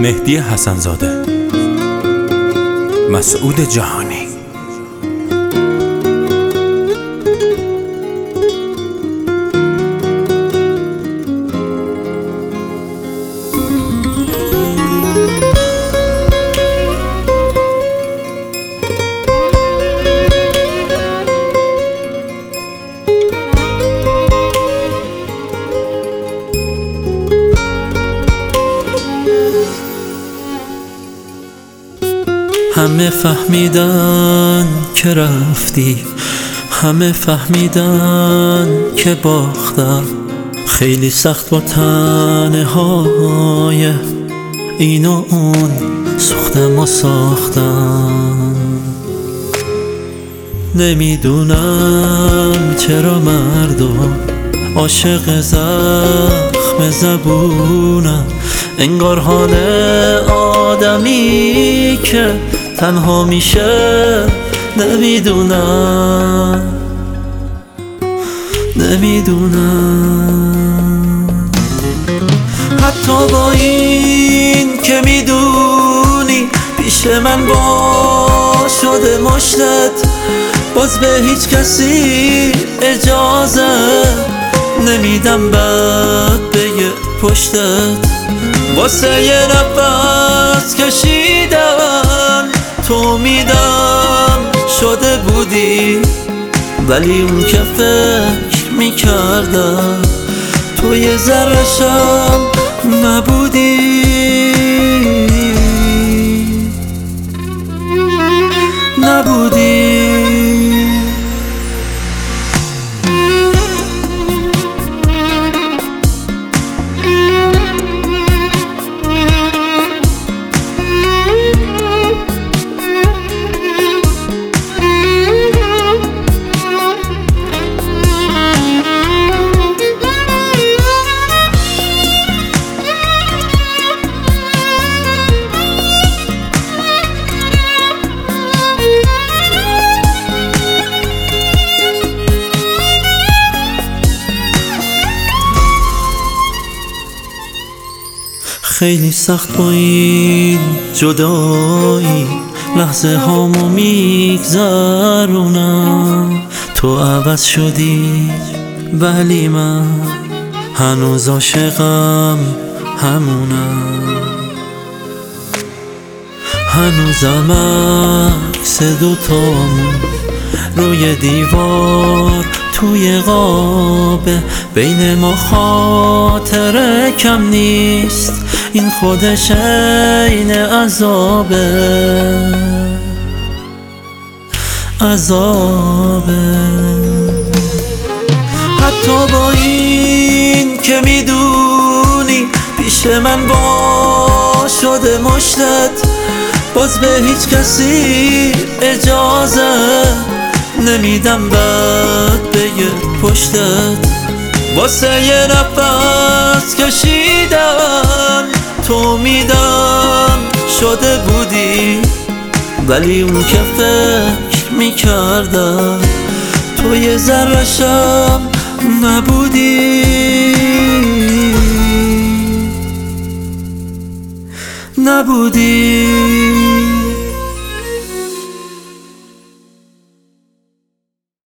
مهدی حسن‌زاده، مسعود جهانی. همه فهمیدن که رفتی، همه فهمیدن که باختم. خیلی سخت با تنهای این و اون سوختم و ساختم. نمیدونم چرا مردم عاشق زخم زبونم، انگار حال آدمی که تنها میشه نمیدونم. حتی با این که میدونی پیش من با شده مشتت، باز به هیچ کسی اجازه نمیدم بد بگه پشتت. واسه یه نفس کشیدن تو میدم شده بودی، ولی اون که فکر میکردم تو یه ذره‌شم نبودی. خیلی سخت با این جدایی لحظه هامو میگذرونم. تو عوض شدی ولی من هنوز عاشقم همونم. هنوزم عکس دوتامون روی دیوار توی قابه، بین ما خاطره کم نیست، این خودش عین عذابه. حتی با این که میدونی پیش من با شده مشتت، باز به هیچ کسی اجازه نمیدم بد بگه پشتت. واسه یه نفس کشیدن تو میدم شده بودی، ولی اون که فکر میکردم تو یه ذره‌شم نبودی.